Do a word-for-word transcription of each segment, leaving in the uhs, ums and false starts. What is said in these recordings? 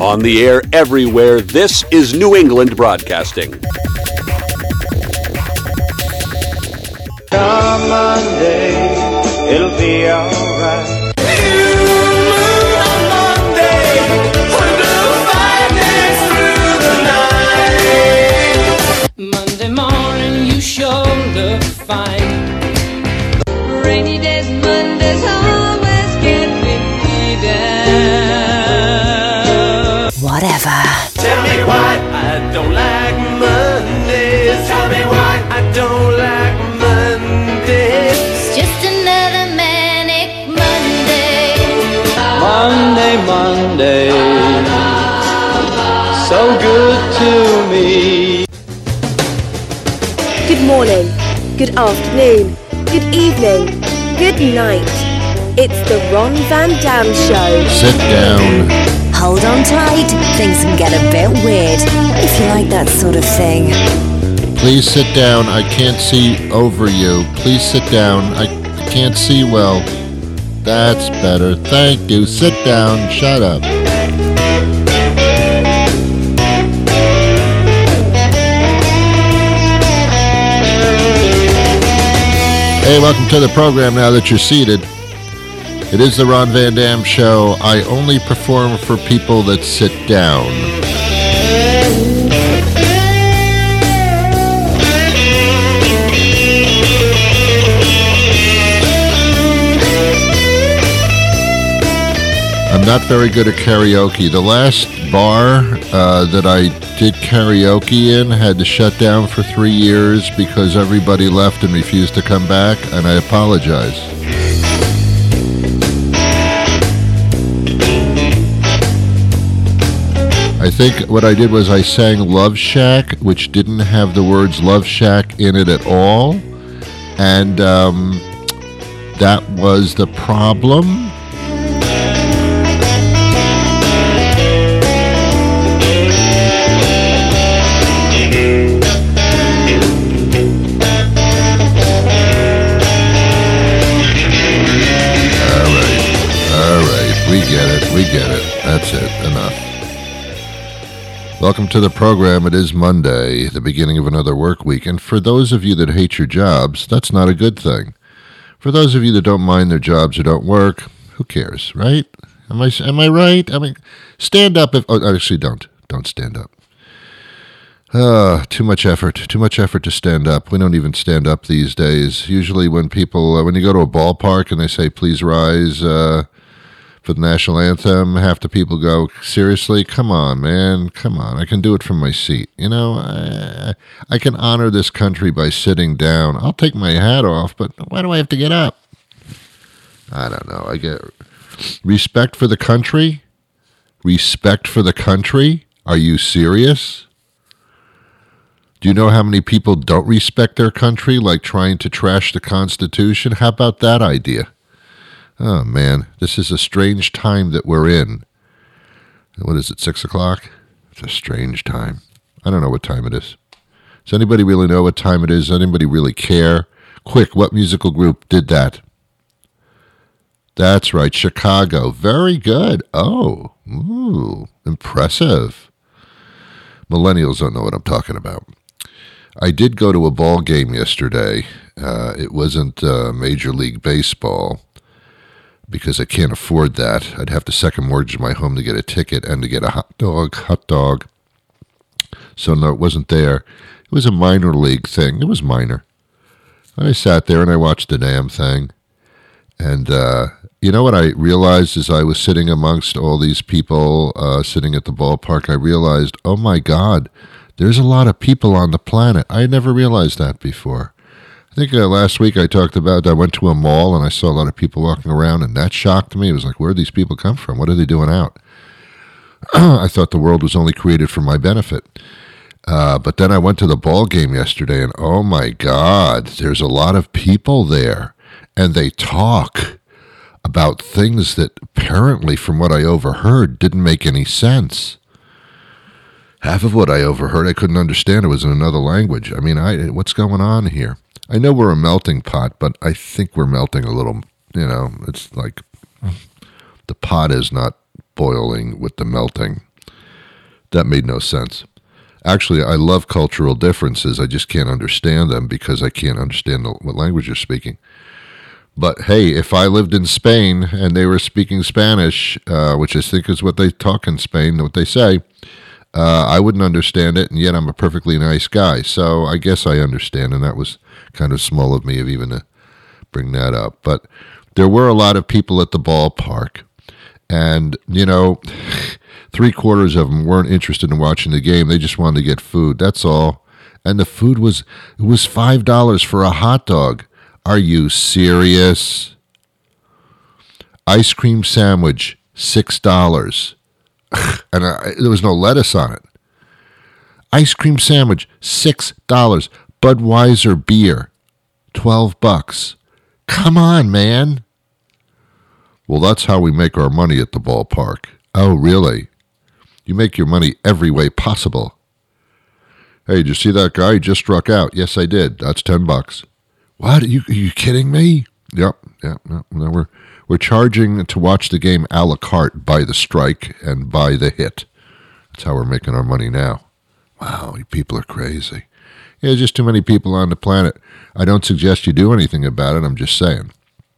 On the air everywhere, this is New England Broadcasting. Come Monday, it'll be alright. Monday morning, you sure look fine. Rainy days, Mondays always get me down. Whatever. Tell me why I don't like Mondays. Tell me why I don't like Mondays. It's just another manic Monday. Monday, Monday, so good to me. Good morning, good afternoon, good evening, good night. It's the Ron Van Dam Show. Sit down. Hold on tight. Things can get a bit weird if you like that sort of thing. Please sit down. I can't see over you. Please sit down. I can't see well. That's better. Thank you. Sit down. Shut up. Hey, welcome to the program now that you're seated. It is the Ron Van Dam Show. I only perform for people that sit down. I'm not very good at karaoke. The last bar uh, that I did karaoke in had to shut down for three years because everybody left and refused to come back, and I apologize. I think what I did was I sang Love Shack, which didn't have the words Love Shack in it at all, and um, that was the problem. We get it, we get it. That's it, enough. Welcome to the program. It is Monday, the beginning of another work week. And for those of you that hate your jobs, that's not a good thing. For those of you that don't mind their jobs or don't work, who cares, right? Am I am I right? I mean, stand up if... Oh, actually, don't. Don't stand up. Uh, too much effort. Too much effort to stand up. We don't even stand up these days. Usually when people... Uh, when you go to a ballpark and they say, please rise... Uh, for the national anthem, half the people go, seriously? Come on, man. Come on. I can do it from my seat. You know, I, I can honor this country by sitting down. I'll take my hat off, but why do I have to get up? I don't know. I get respect for the country. Respect for the country? Are you serious? Do you know how many people don't respect their country, like trying to trash the Constitution? How about that idea? Oh, man, this is a strange time that we're in. What is it, six o'clock? It's a strange time. I don't know what time it is. Does anybody really know what time it is? Does anybody really care? Quick, what musical group did that? That's right, Chicago. Very good. Oh, ooh, impressive. Millennials don't know what I'm talking about. I did go to a ball game yesterday. Uh, it wasn't uh, Major League Baseball, because I can't afford that. I'd have to second mortgage my home to get a ticket and to get a hot dog, hot dog. So no, it wasn't there. It was a minor league thing. It was minor. And I sat there and I watched the damn thing. And uh, you know what I realized as I was sitting amongst all these people uh, sitting at the ballpark, I realized, oh my God, there's a lot of people on the planet. I never realized that before. I think uh, last week I talked about I went to a mall and I saw a lot of people walking around, and that shocked me. It was like, where do these people come from? What are they doing out? I thought the world was only created for my benefit. Uh, but then I went to the ball game yesterday, and oh my God, there's a lot of people there, and they talk about things that apparently, from what I overheard, didn't make any sense. Half of what I overheard, I couldn't understand. It was in another language. I mean, I what's going on here? I know we're a melting pot, but I think we're melting a little, you know, it's like the pot is not boiling with the melting. That made no sense. Actually, I love cultural differences. I just can't understand them because I can't understand the, what language you're speaking. But hey, if I lived in Spain and they were speaking Spanish, uh, which I think is what they talk in Spain, what they say, uh, I wouldn't understand it, and yet I'm a perfectly nice guy. So I guess I understand, and that was kind of small of me of even to bring that up. But there were a lot of people at the ballpark, and, you know, three quarters of them weren't interested in watching the game. They just wanted to get food. That's all. And the food was, it was five dollars for a hot dog. Are you serious? Ice cream sandwich, six dollars. And I, there was no lettuce on it. Ice cream sandwich, six dollars. Budweiser beer, twelve bucks. Come on, man. Well, that's how we make our money at the ballpark. Oh, really? You make your money every way possible. Hey, did you see that guy who just struck out? Yes, I did. That's ten bucks. What? Are you, are you kidding me? Yep, yep. No, no, we're we're charging to watch the game a la carte by the strike and by the hit. That's how we're making our money now. Wow, you people are crazy. Yeah, there's just too many people on the planet. I don't suggest you do anything about it. I'm just saying.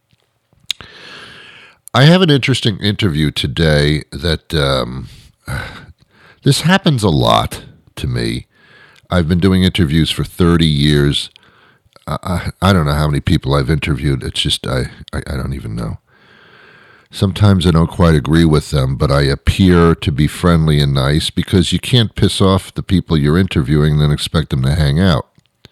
I have an interesting interview today that um, this happens a lot to me. I've been doing interviews for thirty years. I, I don't know how many people I've interviewed. It's just, I, I, I don't even know. Sometimes I don't quite agree with them, but I appear to be friendly and nice because you can't piss off the people you're interviewing and then expect them to hang out.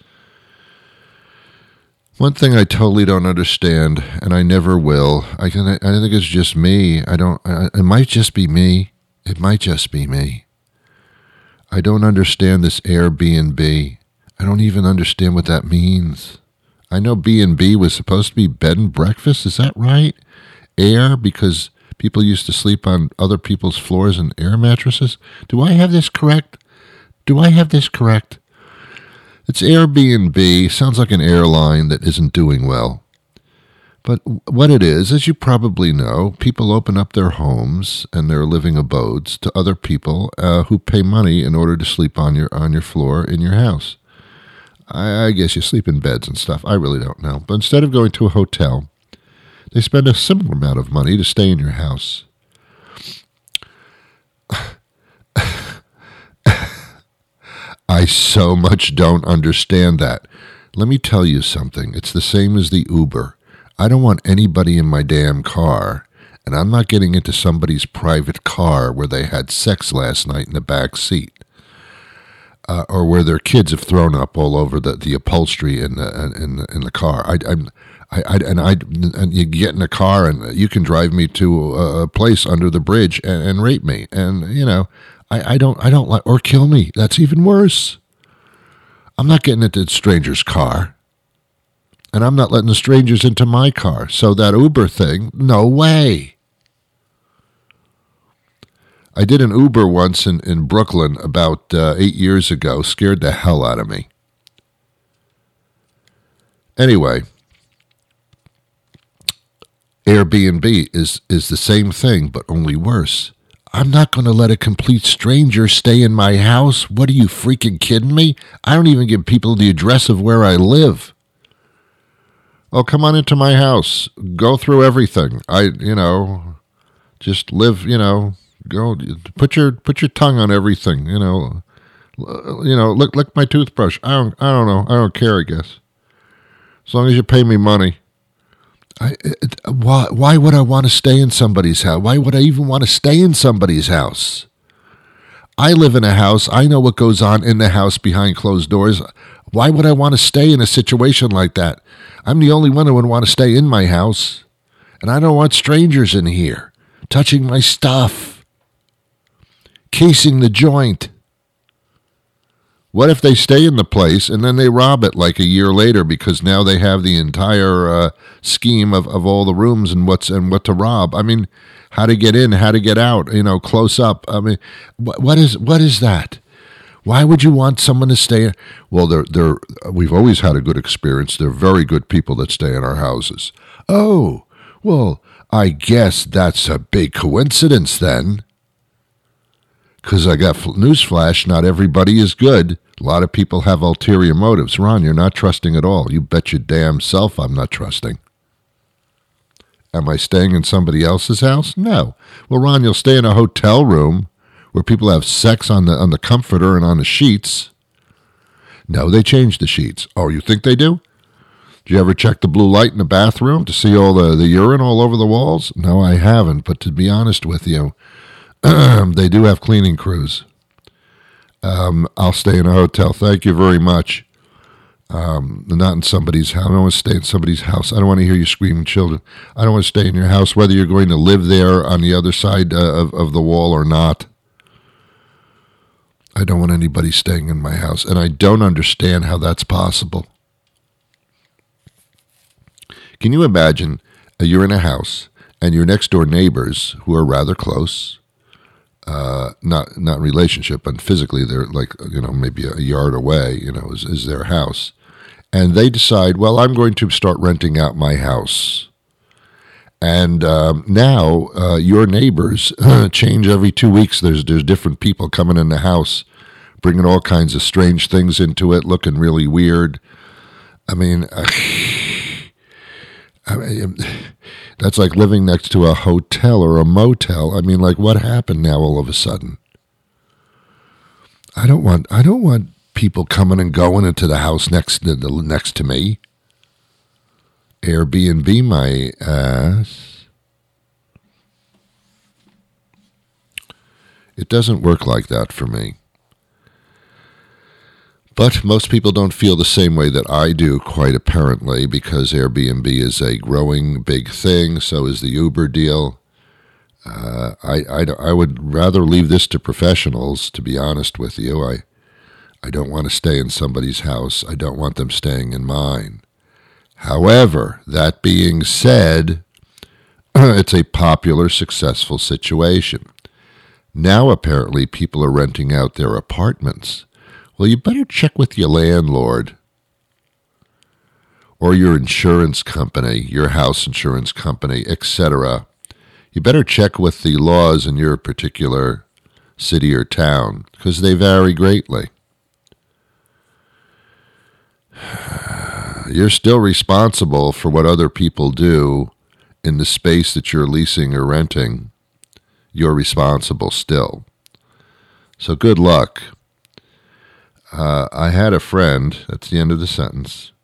One thing I totally don't understand, and I never will, I can, I think it's just me. I don't, I, it might just be me. It might just be me. I don't understand this Airbnb. I don't even understand what that means. I know B and B was supposed to be bed and breakfast. Is that right? Air, because people used to sleep on other people's floors and air mattresses. Do I have this correct? Do I have this correct? It's Airbnb. Sounds like an airline that isn't doing well. But what it is, as you probably know, people open up their homes and their living abodes to other people uh, who pay money in order to sleep on your on your floor in your house. I, I guess you sleep in beds and stuff. I really don't know. But instead of going to a hotel, they spend a similar amount of money to stay in your house. I so much don't understand that. Let me tell you something. It's the same as the Uber. I don't want anybody in my damn car, and I'm not getting into somebody's private car where they had sex last night in the back seat. Uh, or where their kids have thrown up all over the, the upholstery in the in the, in the car. I, I'm, I, I and I and you get in a car and you can drive me to a, a place under the bridge and, and rape me, and you know I, I don't I don't like or kill me. That's even worse. I'm not getting into a stranger's car, and I'm not letting the strangers into my car. So that Uber thing, no way. I did an Uber once in, in Brooklyn about uh, eight years ago. Scared the hell out of me. Anyway, Airbnb is, is the same thing, but only worse. I'm not going to let a complete stranger stay in my house. What are you freaking kidding me? I don't even give people the address of where I live. Oh, come on into my house. Go through everything. I, you know, just live, you know... Go put your put your tongue on everything, you know. You know, lick lick my toothbrush. I don't I don't know. I don't care. I guess as long as you pay me money. I it, why why would I want to stay in somebody's house? Why would I even want to stay in somebody's house? I live in a house. I know what goes on in the house behind closed doors. Why would I want to stay in a situation like that? I'm the only one who would want to stay in my house, and I don't want strangers in here touching my stuff. Casing the joint. What if they stay in the place and then they rob it like a year later because now they have the entire uh, scheme of, of all the rooms and what's and what to rob? I mean, how to get in, how to get out, you know, close up. I mean, what, what is what is that? Why would you want someone to stay? Well, they're they're we've always had a good experience. They're very good people that stay in our houses. Oh, well, I guess that's a big coincidence then. Because I got newsflash, not everybody is good. A lot of people have ulterior motives. Ron, you're not trusting at all. You bet your damn self I'm not trusting. Am I staying in somebody else's house? No. Well, Ron, you'll stay in a hotel room where people have sex on the on the comforter and on the sheets. No, they changed the sheets. Oh, you think they do? Did you ever check the blue light in the bathroom to see all the, the urine all over the walls? No, I haven't. But to be honest with you, they do have cleaning crews. Um, I'll stay in a hotel. Thank you very much. Um, not in somebody's house. I don't want to stay in somebody's house. I don't want to hear you screaming children. I don't want to stay in your house, whether you're going to live there on the other side uh, of, of the wall or not. I don't want anybody staying in my house, and I don't understand how that's possible. Can you imagine uh, you're in a house and your next door neighbors, who are rather close, uh, not not in relationship, but physically they're like, you know, maybe a yard away, you know, is, is their house, and they decide, well, I'm going to start renting out my house. And um, now uh, your neighbors change every two weeks. There's there's different people coming in the house, bringing all kinds of strange things into it, looking really weird. I mean, uh, I mean, that's like living next to a hotel or a motel. I mean, like, what happened now all of a sudden? I don't want I don't want people coming and going into the house next to the, next to me. Airbnb my ass. It doesn't work like that for me. But most people don't feel the same way that I do, quite apparently, because Airbnb is a growing big thing. So is the Uber deal. Uh, I, I, I would rather leave this to professionals, to be honest with you. I, I don't want to stay in somebody's house. I don't want them staying in mine. However, that being said, it's a popular, successful situation. Now, apparently, people are renting out their apartments. Well, you better check with your landlord or your insurance company, your house insurance company, et cetera. You better check with the laws in your particular city or town, because they vary greatly. You're still responsible for what other people do in the space that you're leasing or renting. You're responsible still. So good luck. Uh, I had a friend, that's the end of the sentence.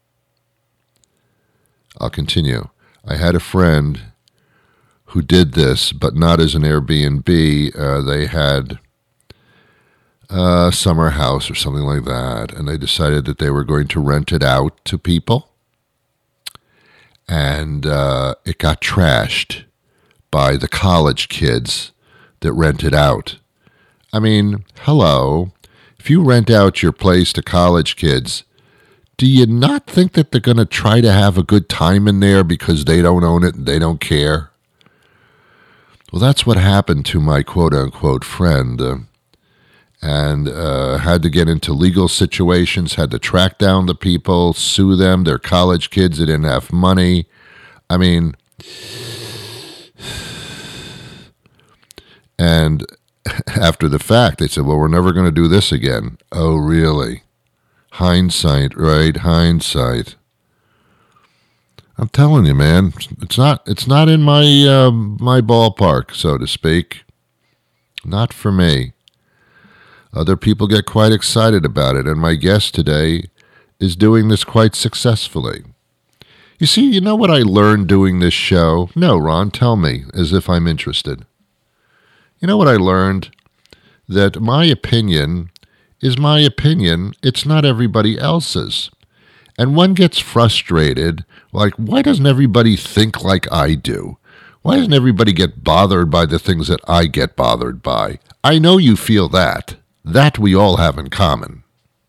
I'll continue. I had a friend who did this, but not as an Airbnb. Uh, they had a summer house or something like that, and they decided that they were going to rent it out to people. And uh, it got trashed by the college kids that rent it out. I mean, hello. If you rent out your place to college kids, do you not think that they're going to try to have a good time in there because they don't own it and they don't care? Well, that's what happened to my quote-unquote friend, uh, and uh, had to get into legal situations, had to track down the people, sue them. They're college kids. They didn't have money. I mean, and after the fact, they said, well, we're never going to do this again. Oh, really? Hindsight, right? Hindsight. I'm telling you, man, it's not it's not in my uh, my ballpark, so to speak. Not for me. Other people get quite excited about it, and my guest today is doing this quite successfully. You see, you know what I learned doing this show? No, Ron, tell me, as if I'm interested. You know what I learned? That my opinion is my opinion. It's not everybody else's. And one gets frustrated, like, why doesn't everybody think like I do? Why doesn't everybody get bothered by the things that I get bothered by? I know you feel that. That we all have in common.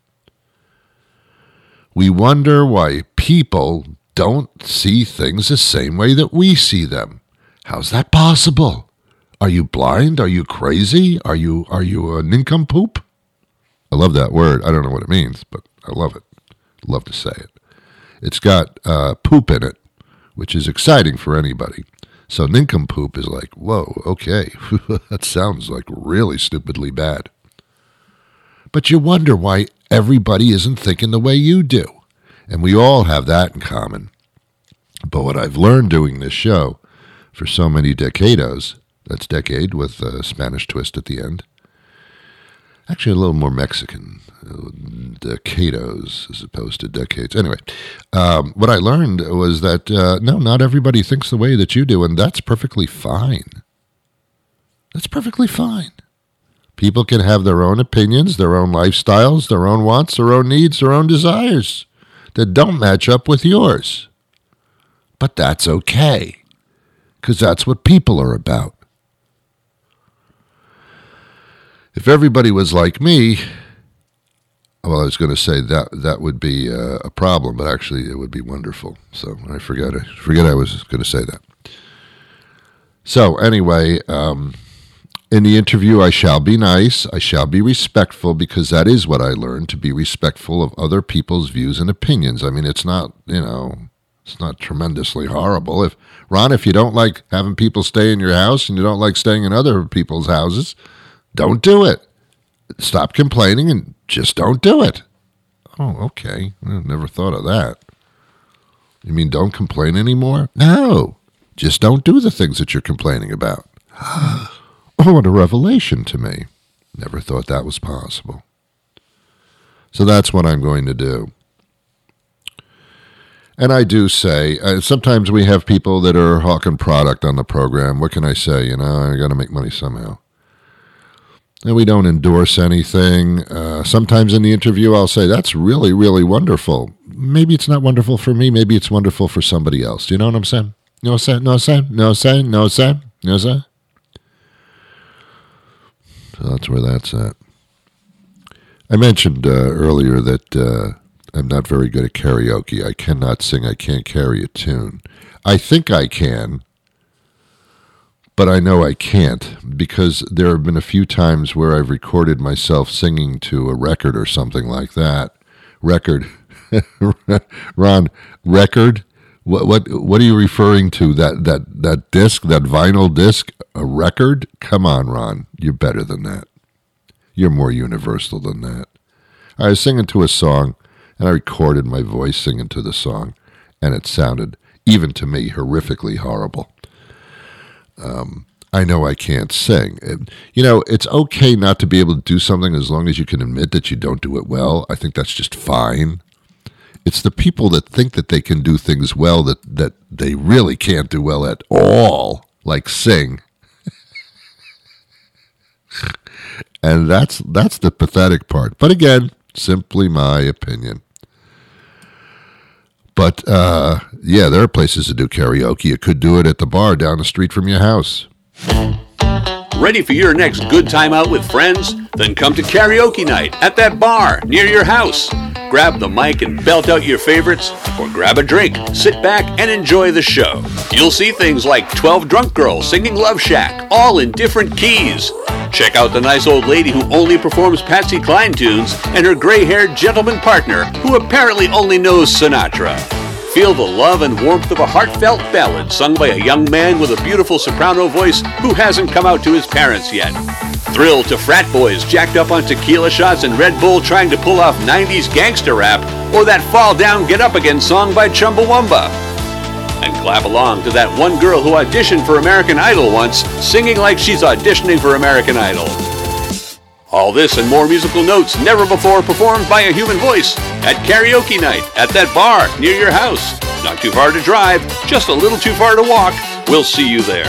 We wonder why people don't see things the same way that we see them. How's that possible? Are you blind? Are you crazy? Are you are you a nincompoop? I love that word. I don't know what it means, but I love it. Love to say it. It's got uh, poop in it, which is exciting for anybody. So nincompoop is like, whoa, okay, that sounds like really stupidly bad. But you wonder why everybody isn't thinking the way you do. And we all have that in common. But what I've learned doing this show for so many decados, that's decade with a Spanish twist at the end, actually a little more Mexican, decados as opposed to decades. Anyway, um, what I learned was that, uh, no, not everybody thinks the way that you do, and that's perfectly fine. That's perfectly fine. People can have their own opinions, their own lifestyles, their own wants, their own needs, their own desires that don't match up with yours. But that's okay, because that's what people are about. If everybody was like me, well, I was going to say that that would be uh, a problem, but actually it would be wonderful. So I forgot, I forget I was going to say that. So anyway, um, in the interview, I shall be nice. I shall be respectful, because that is what I learned, to be respectful of other people's views and opinions. I mean, it's not, you know, it's not tremendously horrible. If Ron, if you don't like having people stay in your house and you don't like staying in other people's houses, don't do it. Stop complaining and just don't do it. Oh, okay. I never thought of that. You mean don't complain anymore? No. Just don't do the things that you're complaining about. Oh, what a revelation to me. Never thought that was possible. So that's what I'm going to do. And I do say, uh, sometimes we have people that are hawking product on the program. What can I say? You know, I got to make money somehow. And we don't endorse anything. Uh, sometimes in the interview, I'll say, that's really, really wonderful. Maybe it's not wonderful for me. Maybe it's wonderful for somebody else. Do you know what I'm saying? You know what I'm saying? No, I'm saying? No, I'm saying? No, I'm saying? No, I'm saying? So that's where that's at. I mentioned uh, earlier that uh, I'm not very good at karaoke. I cannot sing. I can't carry a tune. I think I can. But I know I can't, because there have been a few times where I've recorded myself singing to a record or something like that. Record. Ron, record? What what what are you referring to? That that that disc, that vinyl disc, a record? Come on, Ron. You're better than that. You're more universal than that. I was singing to a song, and I recorded my voice singing to the song, and it sounded, even to me, horrifically horrible. Um, I know I can't sing. And, you know, it's okay not to be able to do something as long as you can admit that you don't do it well. I think that's just fine. It's the people that think that they can do things well that, that they really can't do well at all, like sing. And that's that's the pathetic part. But again, simply my opinion. But, uh, yeah, there are places to do karaoke. You could do it at the bar down the street from your house. Ready for your next good time out with friends? Then come to karaoke night at that bar near your house. Grab the mic and belt out your favorites, or grab a drink, sit back, and enjoy the show. You'll see things like twelve drunk girls singing Love Shack, all in different keys. Check out the nice old lady who only performs Patsy Cline tunes, and her gray-haired gentleman partner who apparently only knows Sinatra. Feel the love and warmth of a heartfelt ballad sung by a young man with a beautiful soprano voice who hasn't come out to his parents yet. Thrill to frat boys jacked up on tequila shots and Red Bull trying to pull off nineties gangster rap, or that Fall Down Get Up Again song by Chumbawamba. And clap along to that one girl who auditioned for American Idol once, singing like she's auditioning for American Idol. All this and more musical notes never before performed by a human voice at karaoke night at that bar near your house. Not too far to drive, just a little too far to walk. We'll see you there.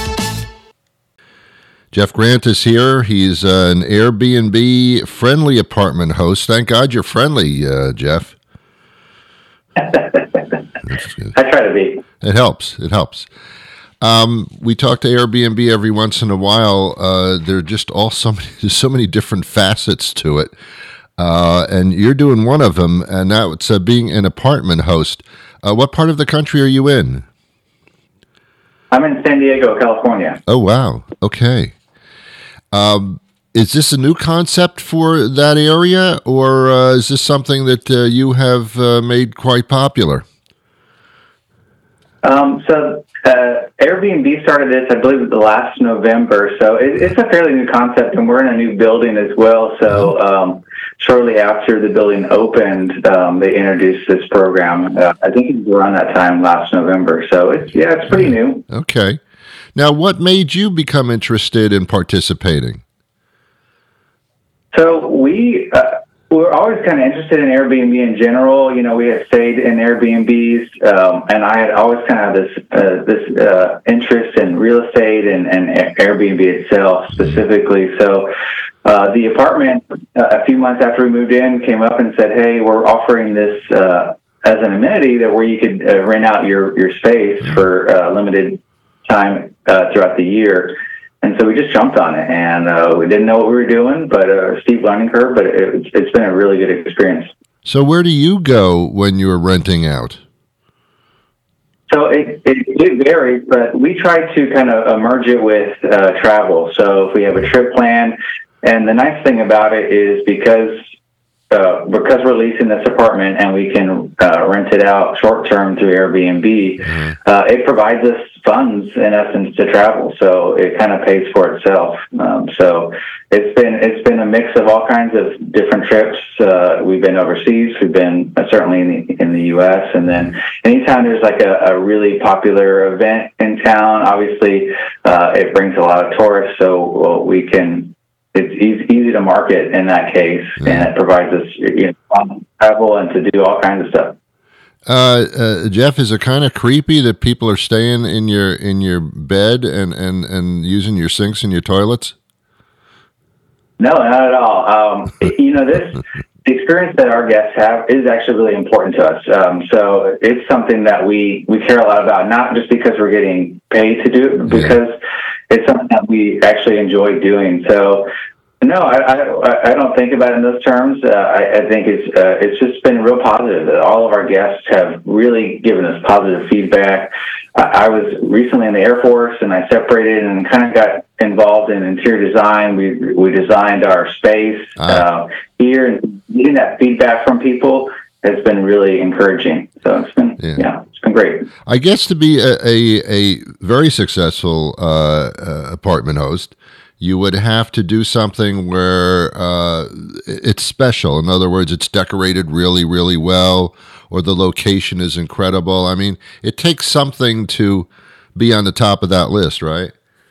Jeff Grant is here. He's uh, an Airbnb friendly apartment host. Thank God you're friendly, uh, Jeff. I try to be. It helps. It helps. Um, we talk to Airbnb every once in a while. Uh, there are just all so many, there's so many different facets to it. Uh, and you're doing one of them, and that's uh, being an apartment host. Uh, what part of the country are you in? I'm in San Diego, California. Oh, wow. Okay. Um, is this a new concept for that area, or uh, is this something that uh, you have uh, made quite popular? Um, so uh, Airbnb started this, I believe, the last November. So it, it's a fairly new concept, and we're in a new building as well. So um, shortly after the building opened, um, they introduced this program. Uh, I think it was around that time last November. So it's yeah, it's pretty new. Okay. Now, what made you become interested in participating? So we uh, we're always kind of interested in Airbnb in general. You know, we had stayed in Airbnbs, um, and I had always kind of this uh, this uh, interest in real estate and, and Airbnb itself specifically. So uh, the apartment, uh, a few months after we moved in, came up and said, "Hey, we're offering this uh, as an amenity that where you could uh, rent out your your space for uh, limited time uh, throughout the year." And so we just jumped on it, and uh, we didn't know what we were doing, but a uh, steep learning curve, but it, it's been a really good experience. So where do you go when you're renting out? So it, it, it varies, but we try to kind of merge it with uh, travel. So if we have a trip plan, and the nice thing about it is because uh, because we're leasing this apartment and we can uh, rent it out short term through Airbnb, mm-hmm. uh, it provides us funds in essence to travel, so it kind of pays for itself. Um, so it's been it's been a mix of all kinds of different trips. Uh, we've been overseas, we've been uh, certainly in the in the U S, and then anytime there's like a, a really popular event in town, obviously uh, it brings a lot of tourists. So well, we can it's easy, easy to market in that case, mm-hmm. and it provides us you know fun travel and to do all kinds of stuff. Uh, uh, Jeff, is it kind of creepy that people are staying in your in your bed and, and, and using your sinks and your toilets? No, not at all. Um, you know, this the experience that our guests have is actually really important to us. Um, so it's something that we, we care a lot about, not just because we're getting paid to do it, but because yeah. it's something that we actually enjoy doing. So no, I, I I don't think about it in those terms. Uh, I, I think it's uh, it's just been real positive. All of our guests have really given us positive feedback. I, I was recently in the Air Force, and I separated and kind of got involved in interior design. We we designed our space uh, here, and getting that feedback from people has been really encouraging. So it's been yeah, yeah it's been great. I guess to be a a, a very successful uh, uh, apartment host, you would have to do something where uh, it's special. In other words, it's decorated really, really well, or the location is incredible. I mean, it takes something to be on the top of that list, right?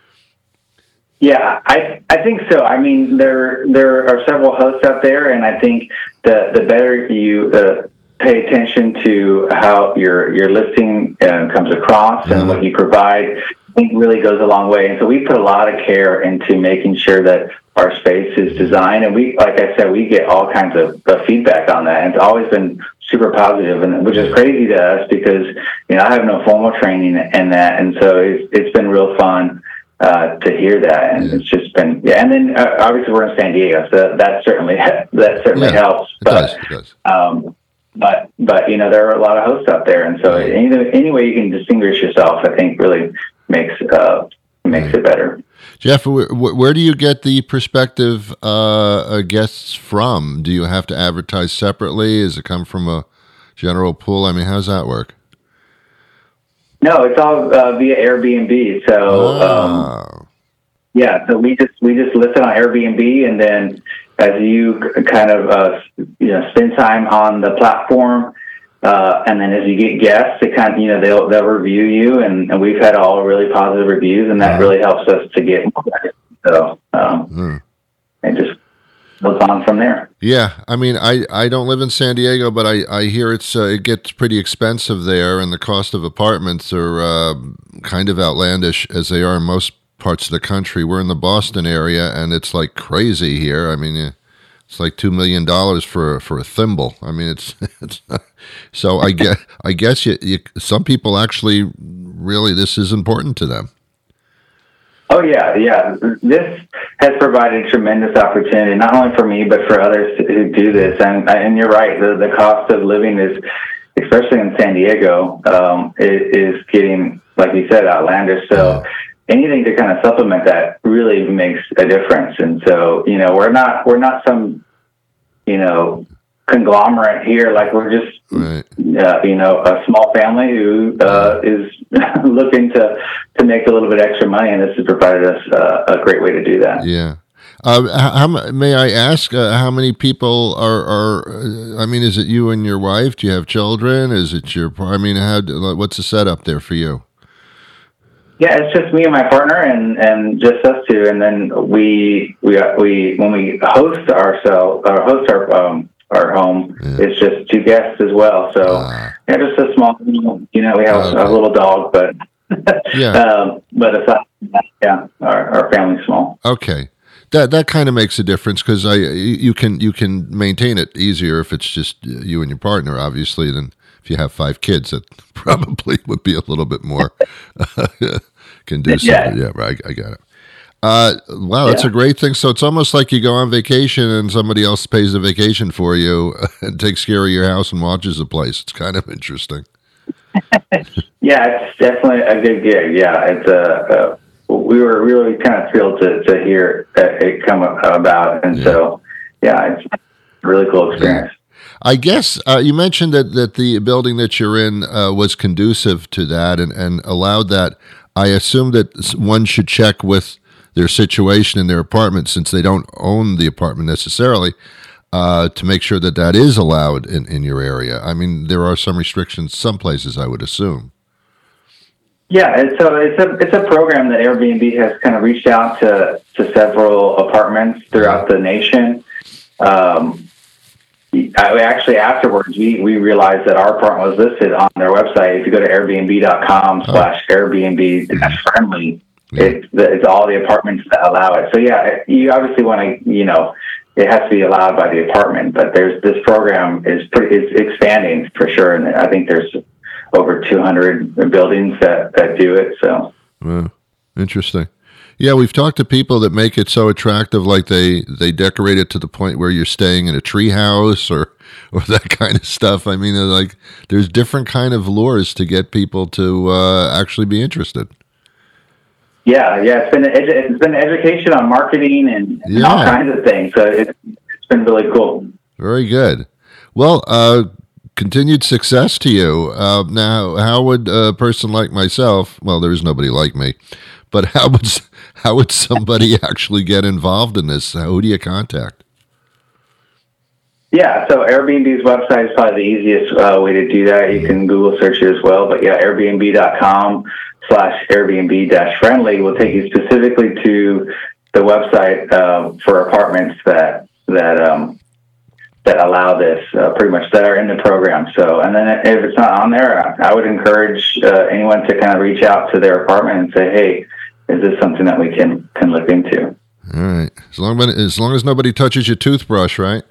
Yeah, I I think so. I mean, there there are several hosts out there, and I think the the better you uh, pay attention to how your your listing uh, comes across mm-hmm. and what you provide, I think really goes a long way. And so we put a lot of care into making sure that our space is designed. And we, like I said, we get all kinds of, of feedback on that. And it's always been super positive, and which is crazy to us because, you know, I have no formal training in that. And so it's, it's been real fun uh, to hear that. And it's just been, yeah. And then uh, obviously we're in San Diego, so that certainly, that certainly yeah, helps. It but, does, it does. Um, But, but you know, there are a lot of hosts out there. And so any, any way you can distinguish yourself, I think really makes uh, makes it better. Jeff, where, where do you get the prospective uh, guests from? Do you have to advertise separately? Does it come from a general pool? I mean, how does that work? No, it's all uh, via Airbnb. So, oh. um, yeah, so we just we just list it on Airbnb, and then as you kind of uh, you know spend time on the platform. Uh, and then as you get guests, it kind of, you know, they'll, they'll review you, and, and we've had all really positive reviews, and that really helps us to get more. So, um, mm. it just goes on from there. Yeah. I mean, I, I don't live in San Diego, but I, I hear it's, uh, it gets pretty expensive there, and the cost of apartments are, uh, kind of outlandish as they are in most parts of the country. We're in the Boston area, and it's like crazy here. I mean, it's like two million dollars for for a thimble. I mean, it's it's not, so. I guess I guess you, you some people actually really this is important to them. Oh yeah, yeah. This has provided tremendous opportunity, not only for me but for others who do this. And and you're right. The the cost of living is, especially in San Diego, um, is, is getting, like you said, outlandish. So. Yeah. Anything to kind of supplement that really makes a difference. And so, you know, we're not, we're not some, you know, conglomerate here. Like we're just, Right. uh, you know, a small family who uh, is looking to, to make a little bit extra money, and this has provided us uh, a great way to do that. Yeah. Uh, how, how may I ask uh, how many people are, are uh, I mean, is it you and your wife? Do you have children? Is it your, I mean, how, what's the setup there for you? Yeah, it's just me and my partner, and, and just us two. And then we we we when we host ourselves or host our um, our home, Yeah. it's just two guests as well. So Ah. yeah, just a small, you know, we have Okay. a little dog, but Yeah. um, but aside from that, yeah, our our family's small. Okay. That that kind of makes a difference because I you can you can maintain it easier if it's just you and your partner, obviously, than if you have five kids. That probably would be a little bit more conducive. Yeah. Yeah, right. I, I got it. Uh, wow, that's Yeah. a great thing. So it's almost like you go on vacation and somebody else pays the vacation for you and takes care of your house and watches the place. It's kind of interesting. Yeah, it's definitely a good gig. Yeah, it's a. Uh, we were really kind of thrilled to, to hear it come about, and Yeah. so yeah, it's a really cool experience. I guess uh, you mentioned that, that the building that you're in uh, was conducive to that and, and allowed that. I assume that s- one should check with their situation in their apartment since they don't own the apartment necessarily uh, to make sure that that is allowed in, in your area. I mean, there are some restrictions some places, I would assume. Yeah, it's so it's a it's a program that Airbnb has kind of reached out to, to several apartments throughout the nation. Um, I, actually, afterwards, we, we realized that our apartment was listed on their website. If you go to airbnb.com slash Airbnb dash friendly, it's, it's all the apartments that allow it. So yeah, you obviously want to, you know, it has to be allowed by the apartment, but there's this program is pretty, it's expanding for sure. And I think there's over two hundred buildings that, that do it. So Wow. Interesting. Yeah, we've talked to people that make it so attractive, like they, they decorate it to the point where you're staying in a tree house or, or that kind of stuff. I mean, like there's different kind of lures to get people to uh, actually be interested. yeah, yeah, it's been edu- it's been education on marketing and, and Yeah. all kinds of things. So it's, it's been really cool. Very good. Well, uh, continued success to you. Uh, now, how would a person like myself, well, there is nobody like me, but how would how would somebody actually get involved in this? Who do you contact? Yeah, so Airbnb's website is probably the easiest uh, way to do that. You can Google search it as well. But yeah, airbnb.com slash Airbnb dash friendly will take you specifically to the website uh, for apartments that that um, that allow this, uh, pretty much that are in the program. So, and then if it's not on there, I would encourage uh, anyone to kind of reach out to their apartment and say, hey, is this something that we can, can look into? All right. As long as, as long as nobody touches your toothbrush, right?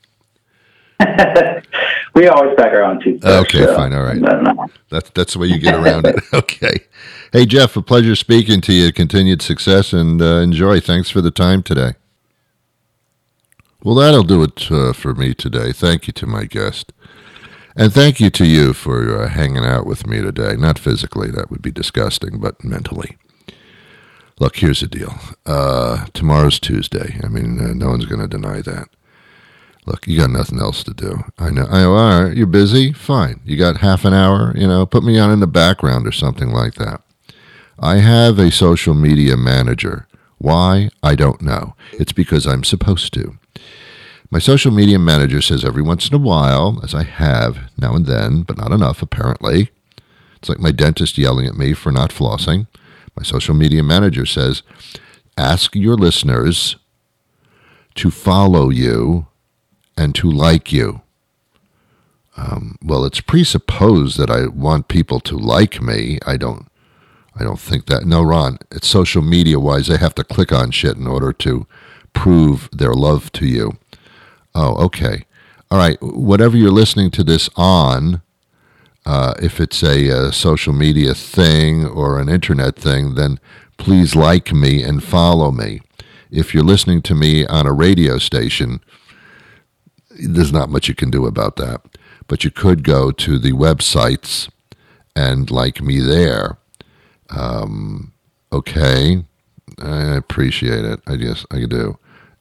We always pack our own toothbrush. Okay, so, fine. All right. but no. That's that's the way you get around it. Okay. Hey, Jeff, a pleasure speaking to you. Continued success and uh, enjoy. Thanks for the time today. Well, that'll do it uh, for me today. Thank you to my guest. And thank you to you for uh, hanging out with me today. Not physically, that would be disgusting, but mentally. Look, here's the deal. Uh, tomorrow's Tuesday. I mean, uh, no one's going to deny that. Look, you got nothing else to do. I know. I, all right, you're busy? Fine. You got half an hour? You know, put me on in the background or something like that. I have a social media manager. Why? I don't know. It's because I'm supposed to. My social media manager says every once in a while, as I have now and then, but not enough apparently. It's like my dentist yelling at me for not flossing. My social media manager says, ask your listeners to follow you and to like you. Um, well, it's presupposed that I want people to like me. I don't I don't think that. No, Ron, it's social media-wise. They have to click on shit in order to prove their love to you. Oh, okay. All right. Whatever you're listening to this on, uh, if it's a, a social media thing or an internet thing, then please like me and follow me. If you're listening to me on a radio station, there's not much you can do about that. But you could go to the websites and like me there. Um, okay. I appreciate it. I guess I do.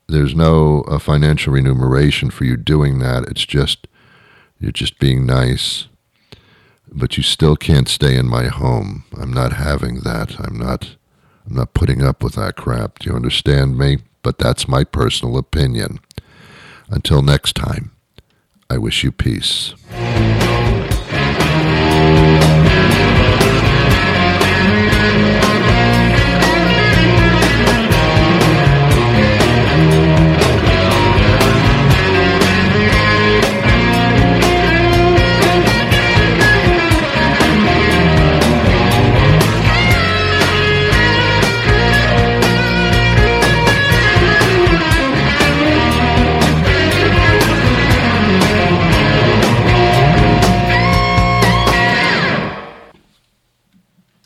there's no uh, financial remuneration for you doing that. It's just, you're just being nice. But you still can't stay in my home. I'm not having that. I'm not, I'm not putting up with that crap. Do you understand me? But that's my personal opinion. Until next time, I wish you peace.